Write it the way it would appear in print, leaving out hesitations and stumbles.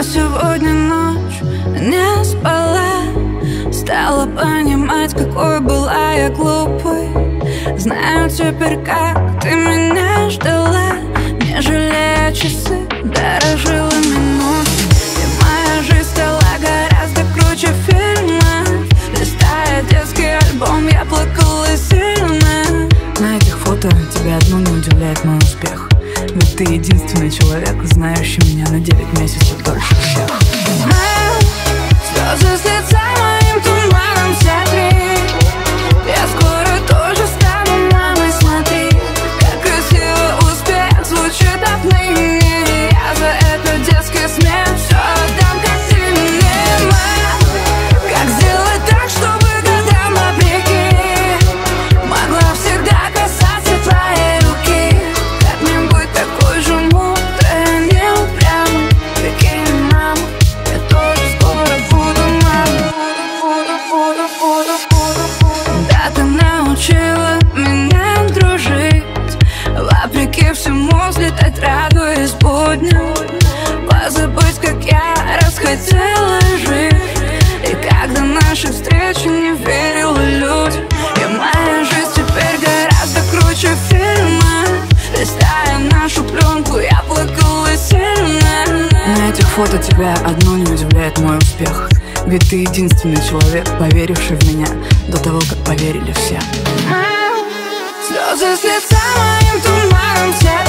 сегодня ночь не спала, стала понимать, какой была я глупой. Знаю теперь, как ты меня ждала, не жалея часы, дорожила минут. И моя жизнь стала гораздо круче фильма. Листая детский альбом, я плакала сильно. На этих фото тебя одну не удивляет мой успех, ведь ты единственный человек, знающий меня на 9 месяцев дольше всех. Слезы с лица моим туманом сотри. Я скоро тоже стану мамой, смотри, как красиво успех звучит отныне. Я за это детский смех все отдам, как ты мне, мам. Как сделать так, чтобы годам вопреки могла всегда касаться твоей руки? Как мне быть такой же мудрой, не упрямой? Прикинь, мама, я тоже скоро буду мамой. Да, ты научила меня дружить, вопреки всему взлетать, радуясь будням, позабыть, как я расхотела жить. И когда наши встречи не верила людям, и моя жизнь теперь гораздо круче фильма. Листая нашу пленку, я плакала сильно. На этих фото тебя одну не удивляет мой успех, ведь ты единственный человек, поверивший в меня до того, как поверили все. Слезы с лица моим туманом все.